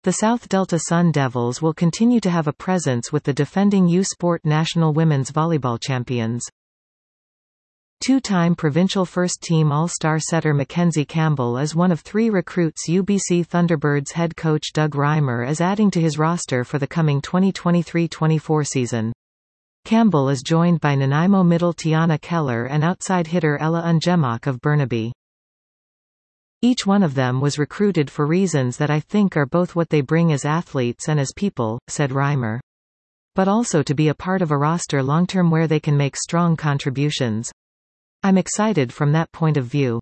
The South Delta Sun Devils will continue to have a presence with the defending U-Sport national women's volleyball champions. Two-time provincial first-team All-Star setter Mackenzie Campbell is one of 3 recruits UBC Thunderbirds head coach Doug Reimer is adding to his roster for the coming 2023-24 season. Campbell is joined by Nanaimo middle Tiana Keller and outside hitter Ella Ungemach of Burnaby. Each one of them was recruited for reasons that I think are both what they bring as athletes and as people, said Reimer. But also to be a part of a roster long-term where they can make strong contributions. I'm excited from that point of view.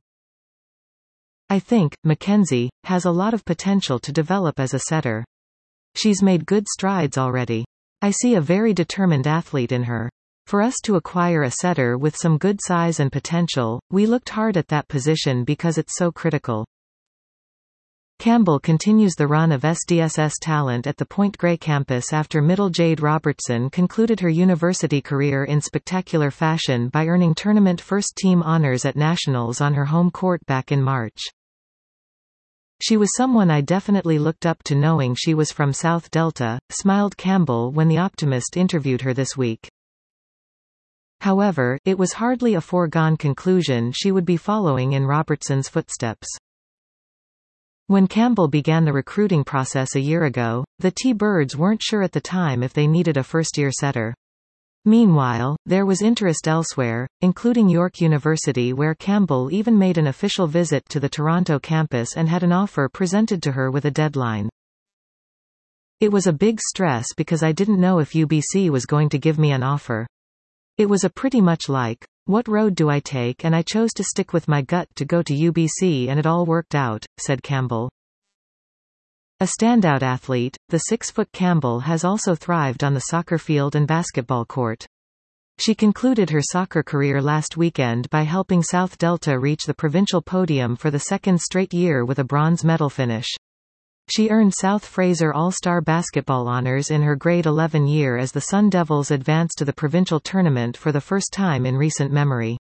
I think Mackenzie has a lot of potential to develop as a setter. She's made good strides already. I see a very determined athlete in her. For us to acquire a setter with some good size and potential, we looked hard at that position because it's so critical. Campbell continues the run of SDSS talent at the Point Grey campus after middle Jade Robertson concluded her university career in spectacular fashion by earning tournament first-team honors at Nationals on her home court back in March. She was someone I definitely looked up to knowing she was from South Delta, smiled Campbell when The Optimist interviewed her this week. However, it was hardly a foregone conclusion she would be following in Robertson's footsteps. When Campbell began the recruiting process a year ago, the T-Birds weren't sure at the time if they needed a first-year setter. Meanwhile, there was interest elsewhere, including York University where Campbell even made an official visit to the Toronto campus and had an offer presented to her with a deadline. It was a big stress because I didn't know if UBC was going to give me an offer. It was a pretty much like, what road do I take, and I chose to stick with my gut to go to UBC and it all worked out, said Campbell. A standout athlete, the 6-foot Campbell has also thrived on the soccer field and basketball court. She concluded her soccer career last weekend by helping South Delta reach the provincial podium for the 2nd straight year with a bronze medal finish. She earned South Fraser All-Star basketball honors in her grade 11 year as the Sun Devils advanced to the provincial tournament for the first time in recent memory.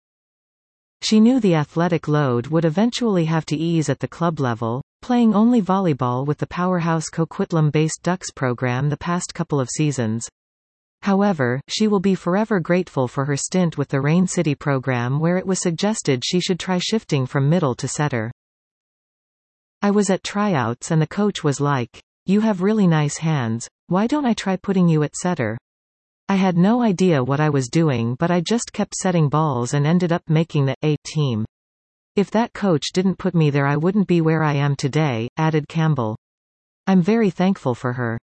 She knew the athletic load would eventually have to ease at the club level, playing only volleyball with the powerhouse Coquitlam-based Ducks program the past couple of seasons. However, she will be forever grateful for her stint with the Rain City program where it was suggested she should try shifting from middle to setter. I was at tryouts and the coach was like, "You have really nice hands, why don't I try putting you at setter?" I had no idea what I was doing but I just kept setting balls and ended up making the A team. If that coach didn't put me there I wouldn't be where I am today, added Campbell. I'm very thankful for her.